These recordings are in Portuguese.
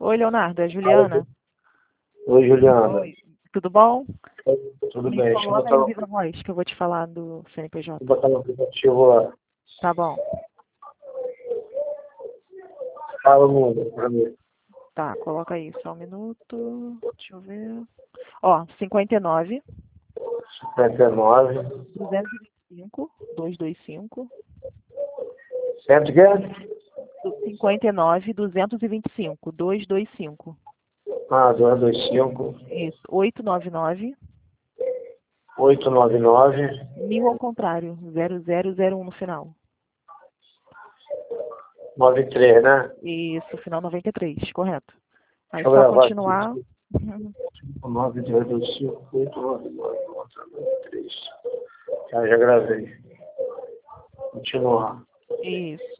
Oi, Leonardo, é a Juliana. Oi, Juliana. Oi, tudo bom? Tudo Me bem? Deixa coloca aí o Viva Voz, que eu vou te falar do CNPJ. eu botar no aplicativo lá. Tá bom. Fala, mundo, pra mim. Tá, coloca aí, só um minuto. Deixa eu ver. Ó, 59, 59. 225, 225. Certo que é? 59, 225, 225. 225. Isso, 899, 899. 1000 ao contrário, 0001 no final. 93, né? Isso, final 93, correto. Aí Deixa eu só gravar continuar. aqui. 9225, 899, 93. Já gravei. Continuar. Isso.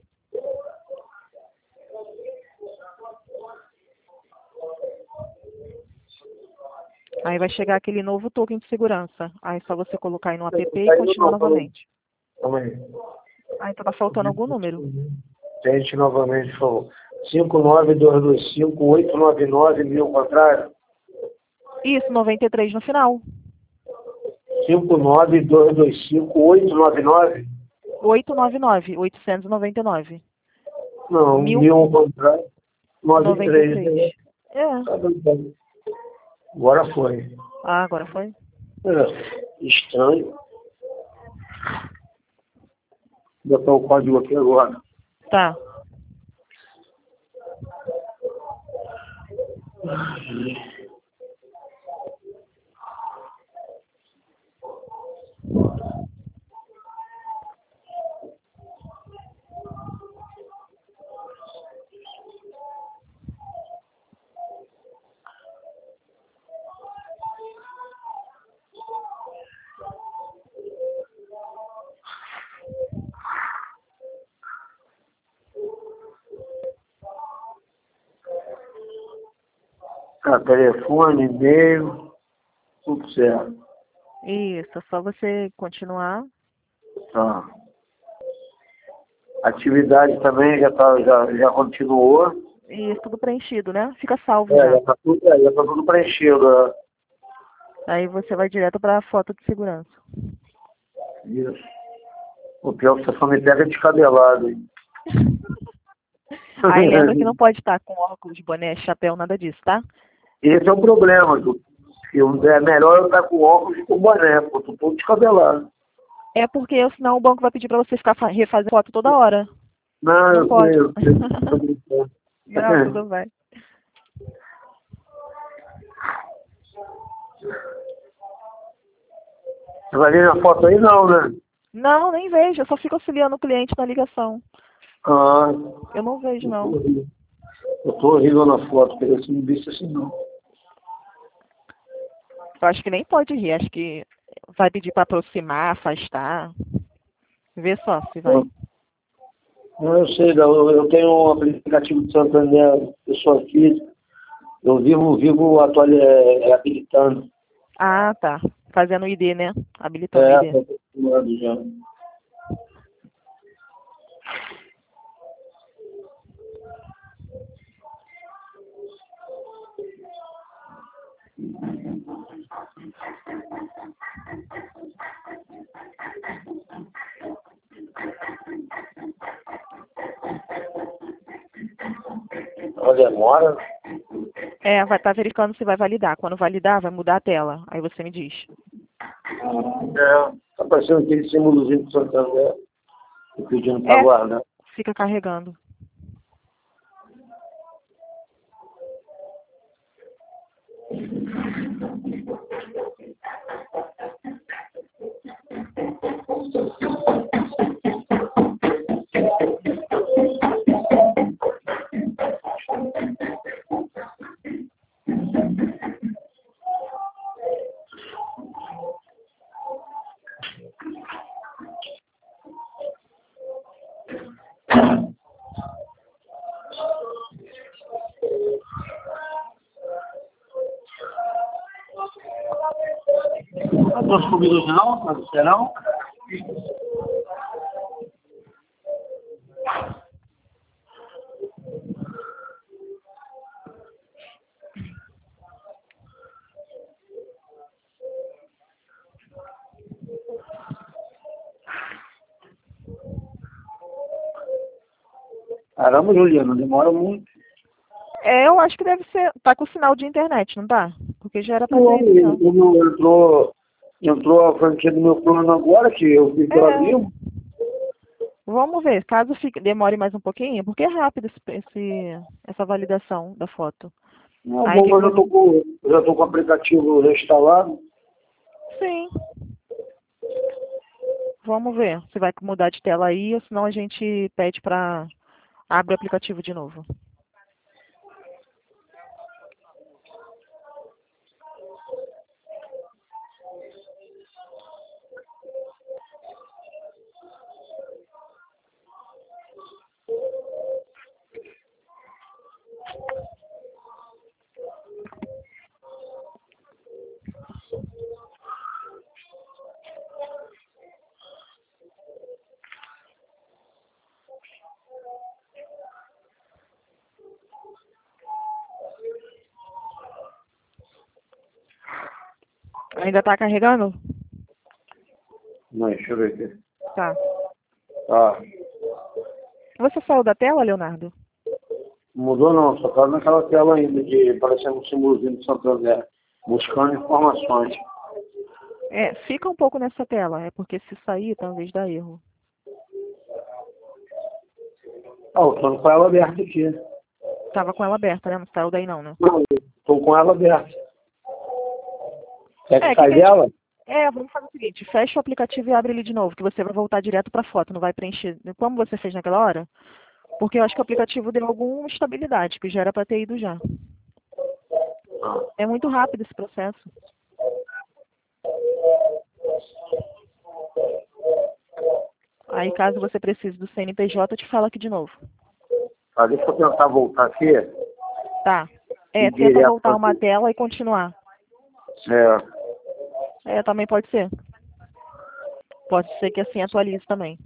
Aí vai chegar aquele novo token de segurança. Aí é só você colocar aí no app e continuar novamente. Calma aí. Aí tá faltando algum número. Tente novamente, por favor. 59225, 899, 1000 contrário. Isso, 93 no final. 59225, 899. 899, 899. Não, 1000 ao contrário. 93. 93. É. Tá bem. Agora foi. Ah, agora foi? Estranho. Vou botar o código aqui agora. Tá. Telefone, e-mail, tudo certo. Isso, é só você continuar. Tá. Atividade também já continuou. Isso, tudo preenchido, né? Fica salvo já. Já tá tudo preenchido. Aí você vai direto para a foto de segurança. Isso. O pior é que você só me pega descabelado. Hein? Aí lembra que não pode estar com óculos, boné, chapéu, nada disso, tá? Esse é o problema. É melhor eu estar com óculos e com boné, porque eu tô todo descabelado. É porque senão o banco vai pedir para você ficar refazendo foto toda hora. Não, Não pode. eu sei. Não, tudo bem. Você vai ver na foto aí? Não, né? Não, nem vejo. Eu só fico auxiliando o cliente na ligação. Ah, Eu não vejo, não. eu tô horrível na foto, porque você não disse assim, não. Eu acho que nem pode rir. Acho que vai pedir para aproximar, afastar. Vê só se vai. Não, eu sei, eu tenho um aplicativo de Santander, pessoa física. Eu vivo habilitando. Ah, tá. Fazendo o ID, né? Habilitando o ID. Tô acostumado já. Demora? É, vai estar verificando se vai validar. Quando validar, vai mudar a tela. Aí você me diz. Tá aparecendo aquele símbolozinho do Santander, pedindo para guardar. Fica carregando. Duas comidas não, mas serão? Caramba, Juliana, demora muito. Eu acho que deve ser. Tá com sinal de internet, não tá? Porque já era pra Não, ter isso, não. entrou a franquia do meu plano agora, que eu vi pela Vivo. Vamos ver, caso demore mais um pouquinho, porque é rápido essa validação da foto. Não, Aí, bom, mas eu já tô com o aplicativo já instalado. Sim. Vamos ver se vai mudar de tela aí, ou senão a gente pede para abrir o aplicativo de novo. Ainda está carregando? Não, deixa eu ver aqui. Tá. Tá. Você saiu da tela, Leonardo? Mudou não, só tá naquela tela ainda de parecendo um símbolozinho de Santander, buscando informações. Fica um pouco nessa tela, porque se sair, talvez dá erro. Eu tô com ela aberta aqui. Tava com ela aberta, né? Não saiu daí não, né? Não, tô com ela aberta. Quer que saia dela? Vamos fazer o seguinte, fecha o aplicativo e abre ele de novo, que você vai voltar direto para a foto, não vai preencher como você fez naquela hora, porque eu acho que o aplicativo deu alguma instabilidade, que já era para ter ido já. É muito rápido esse processo. Aí, caso você precise do CNPJ, eu te falo aqui de novo. Tá, deixa eu tentar voltar aqui. Tá. Tenta voltar uma tela e continuar. Também pode ser. Pode ser que assim atualize também.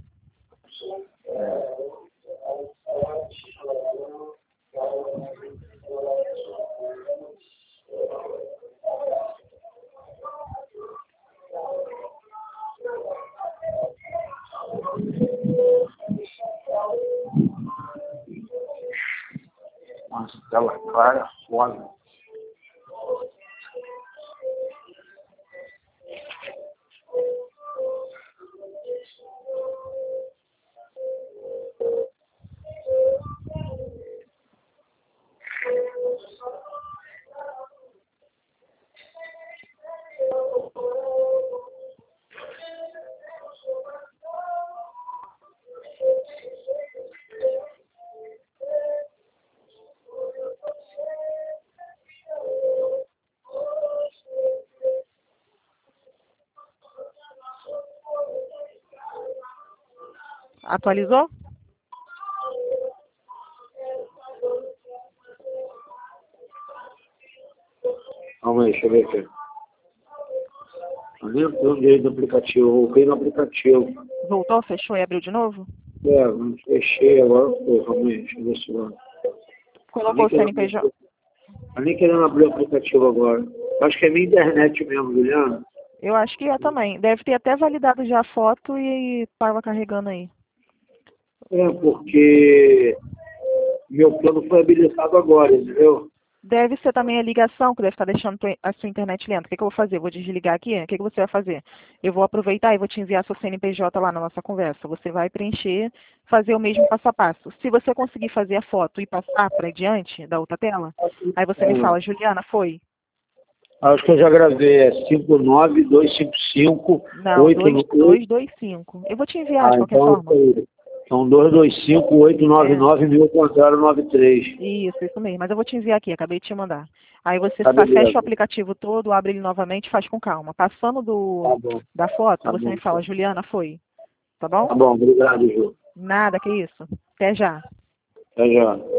Nossa, tela clara, foda. Atualizou? Calma aí, deixa eu ver aqui. Eu nem entrou direito no aplicativo, eu voltei no aplicativo. Voltou, fechou e abriu de novo? Não fechei agora, calma aí, deixa eu ver se vai. Colocou o CNPJ? Eu nem querendo abrir o aplicativo agora. Acho que é minha internet mesmo, Juliana. Eu acho que é também. Deve ter até validado já a foto e estava carregando aí. Porque meu plano foi habilitado agora, entendeu? Deve ser também a ligação, que deve estar deixando a sua internet lenta. O que eu vou fazer? Eu vou desligar aqui? O que você vai fazer? Eu vou aproveitar e vou te enviar seu CNPJ lá na nossa conversa. Você vai preencher, fazer o mesmo passo a passo. Se você conseguir fazer a foto e passar para adiante da outra tela, aí você me fala, Juliana, foi? Acho que eu já gravei, é 59255. Não, 2225. Eu vou te enviar de qualquer forma. Então 225-899-1000-93. Isso mesmo. Mas eu vou te enviar aqui, acabei de te mandar. Aí você beleza. fecha o aplicativo todo, abre ele novamente e faz com calma. Passando da foto, você me fala, Juliana, foi. Tá bom? Tá bom, obrigado, Ju. Nada, que isso. Até já. Até já.